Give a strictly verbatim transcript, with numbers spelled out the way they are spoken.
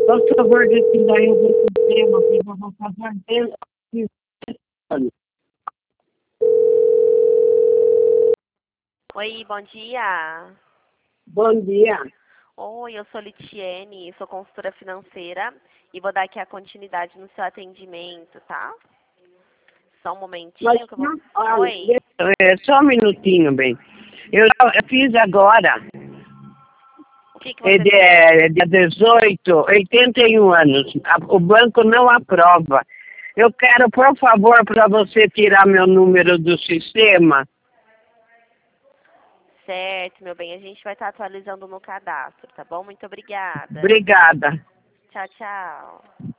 Por favor, decida aí o sistema, que eu vou fazer. Oi, bom dia. Bom dia. Oi, eu sou Litiene, sou consultora financeira e vou dar aqui a continuidade no seu atendimento, tá? Só um momentinho Mas, que eu vou... olha, Oi, é, só um minutinho, bem. Eu, eu fiz agora, o que, que é você de, fez? é de dezoito, oitenta e um anos. A- O banco não aprova. Eu quero, por favor, para você tirar meu número do sistema. Certo, meu bem, a gente vai estar atualizando no cadastro, tá bom? Muito obrigada. Obrigada. Tchau, tchau.